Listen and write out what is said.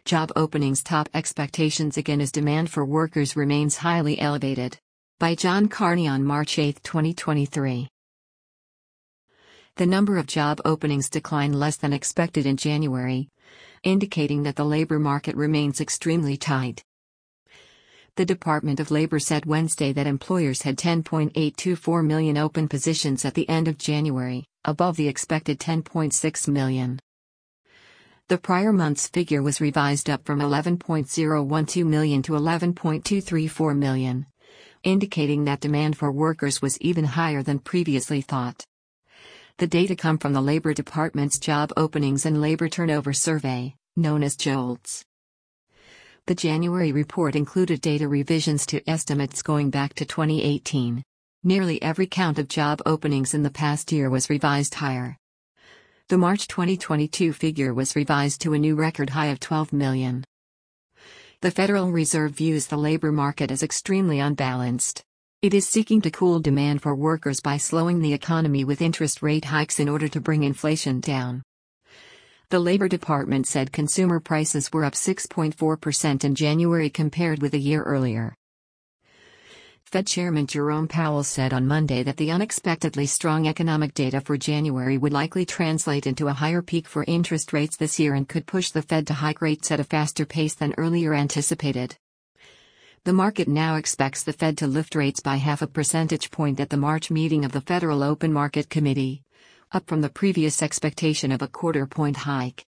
Job openings top expectations again as demand for workers remains highly elevated. By John Carney on March 8, 2023. The number of job openings declined less than expected in January, indicating that the labor market remains extremely tight. The Department of Labor said Wednesday that employers had 10.824 million open positions at the end of January, above the expected 10.6 million. The prior month's figure was revised up from 11.012 million to 11.234 million, indicating that demand for workers was even higher than previously thought. The data come from the Labor Department's Job Openings and Labor Turnover Survey, known as JOLTS. The January report included data revisions to estimates going back to 2018. Nearly every count of job openings in the past year was revised higher. The March 2022 figure was revised to a new record high of 12 million. The Federal Reserve views the labor market as extremely unbalanced. It is seeking to cool demand for workers by slowing the economy with interest rate hikes in order to bring inflation down. The Labor Department said consumer prices were up 6.4% in January compared with a year earlier. Fed Chairman Jerome Powell said on Monday that the unexpectedly strong economic data for January would likely translate into a higher peak for interest rates this year and could push the Fed to hike rates at a faster pace than earlier anticipated. The market now expects the Fed to lift rates by 0.5 percentage point at the March meeting of the Federal Open Market Committee, up from the previous expectation of a 0.25 point hike.